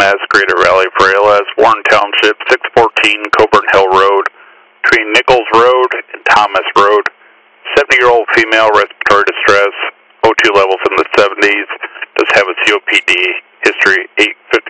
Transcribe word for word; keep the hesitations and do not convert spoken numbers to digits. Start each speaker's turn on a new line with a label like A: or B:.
A: Mass Greater Valley for A L S, Warren Township, six fourteen Coburn Hill Road, between Nichols Road and Thomas Road. seventy-year-old female, respiratory distress, O two levels in the seventies, does have a C O P D, history eight